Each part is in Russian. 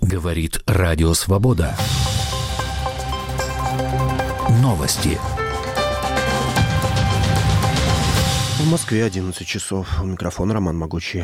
Говорит Радио Свобода. Новости. В Москве 11 часов. У микрофона Роман Могучий.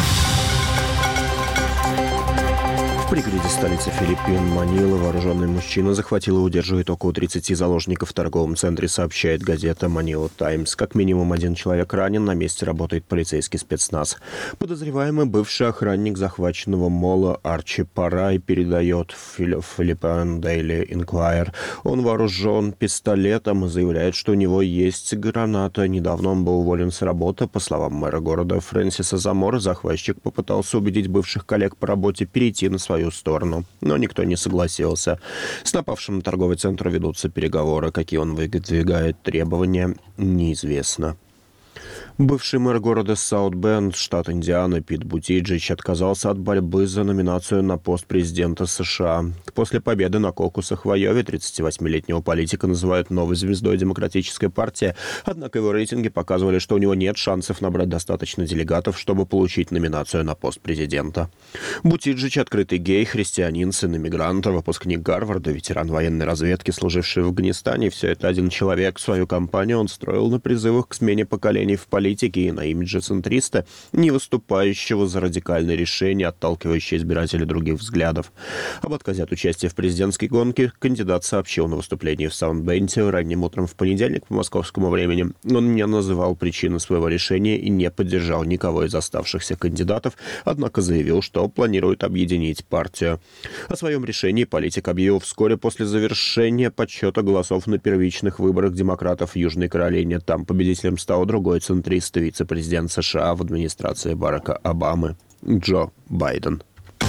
В пригороде столицы Филиппин Манилы вооруженный мужчина захватил и удерживает около 30 заложников в торговом центре, сообщает газета «Манила Таймс». Как минимум один человек ранен, на месте работает полицейский спецназ. Подозреваемый бывший охранник захваченного мола Арчи Парай, передает Philippine Daily Inquirer. Он вооружен пистолетом и заявляет, что у него есть граната. Недавно он был уволен с работы. По словам мэра города Фрэнсиса Замора, захватчик попытался убедить бывших коллег по работе перейти на свою сторону, но никто не согласился. С напавшим на торговый центр ведутся переговоры. Какие он выдвигает требования, неизвестно. Бывший мэр города Саут-Бенд, штат Индиана, Пит Бутиджич отказался от борьбы за номинацию на пост президента США. После победы на кокусах в Айове 38-летнего политика называют новой звездой Демократической партии, однако его рейтинги показывали, что у него нет шансов набрать достаточно делегатов, чтобы получить номинацию на пост президента. Бутиджич — открытый гей, христианин, сын иммигранта, выпускник Гарварда, ветеран военной разведки, служивший в Афганистане. Все это один человек. Свою кампанию он строил на призывах к смене поколений в политике и на имидже центриста, не выступающего за радикальные решения, отталкивающие избирателей других взглядов. Об отказе от участия в президентской гонке кандидат сообщил на выступлении в Саут-Бенде ранним утром в понедельник по московскому времени. Он не называл причины своего решения и не поддержал никого из оставшихся кандидатов, однако заявил, что планирует объединить партию. О своем решении политик объявил вскоре после завершения подсчета голосов на первичных выборах демократов в Южной Каролине. Там победителем стал другой центрист, вице-президент США в администрации Барака Обамы Джо Байден.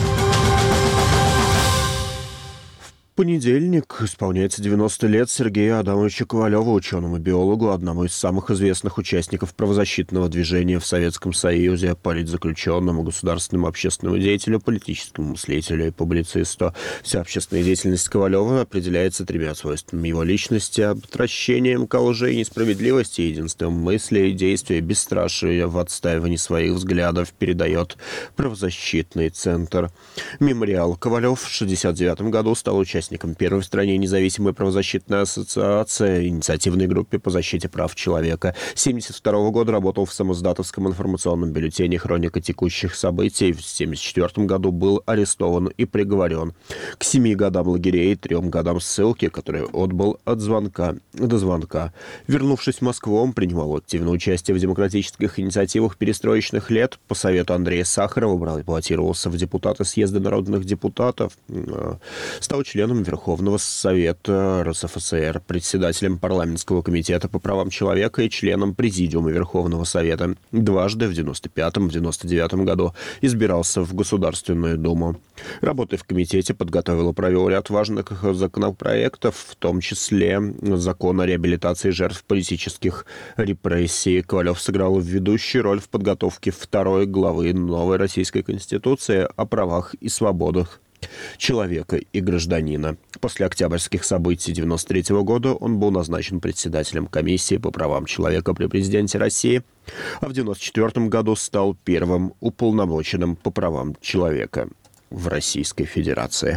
В понедельник исполняется 90 лет Сергею Адамовичу Ковалеву, ученому-биологу, одному из самых известных участников правозащитного движения в Советском Союзе, политзаключенному, государственному общественному деятелю, политическому мыслителю и публицисту. Вся общественная деятельность Ковалева определяется тремя свойствами его личности: отвращением ко лжи и несправедливости, единством мысли и действия, бесстрашие в отстаивании своих взглядов, передает правозащитный центр. Мемориал. Ковалев в 1969 году стал участником первой в стране независимой правозащитной ассоциации, инициативной группе по защите прав человека. С 1972 года работал в самоздатовском информационном бюллетене «Хроника текущих событий». В 1974 году был арестован и приговорен к 7 годам лагерей и 3 годам ссылки, которые отбыл от звонка до звонка. Вернувшись в Москву, он принимал активное участие в демократических инициативах перестроечных лет. По совету Андрея Сахарова баллотировался в депутаты съезда народных депутатов, стал членом Верховного Совета РСФСР, председателем парламентского комитета по правам человека и членом Президиума Верховного Совета. Дважды, в 1995 и 1999 году, избирался в Государственную Думу. Работая в комитете, подготовил и провел ряд важных законопроектов, в том числе закон о реабилитации жертв политических репрессий. Ковалев сыграл ведущую роль в подготовке второй главы новой Российской Конституции о правах и свободах человека и гражданина. После октябрьских событий 1993 года он был назначен председателем комиссии по правам человека при президенте России, а в 1994 году стал первым уполномоченным по правам человека в Российской Федерации.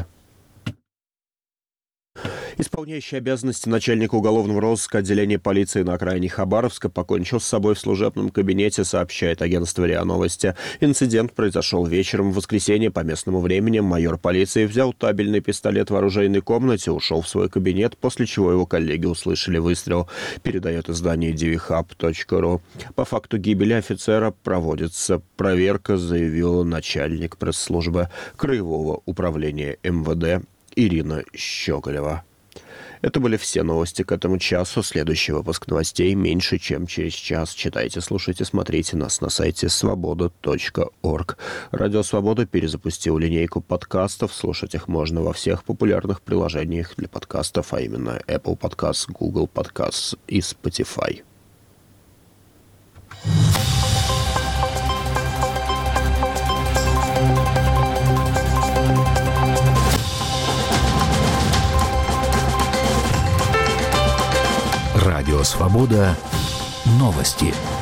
Исполняющий обязанности начальника уголовного розыска отделения полиции на окраине Хабаровска покончил с собой в служебном кабинете, сообщает агентство РИА Новости. Инцидент произошел вечером в воскресенье по местному времени. Майор полиции взял табельный пистолет в оружейной комнате, ушел в свой кабинет, после чего его коллеги услышали выстрел, передает издание dvhub.ru. По факту гибели офицера проводится проверка, заявила начальник пресс-службы Краевого управления МВД Ирина Щеголева. Это были все новости к этому часу. Следующий выпуск новостей меньше, чем через час. Читайте, слушайте, смотрите нас на сайте свобода.орг. Радио Свобода перезапустил линейку подкастов. Слушать их можно во всех популярных приложениях для подкастов, а именно Apple Podcasts, Google Podcasts и Spotify. Радио Свобода. Новости.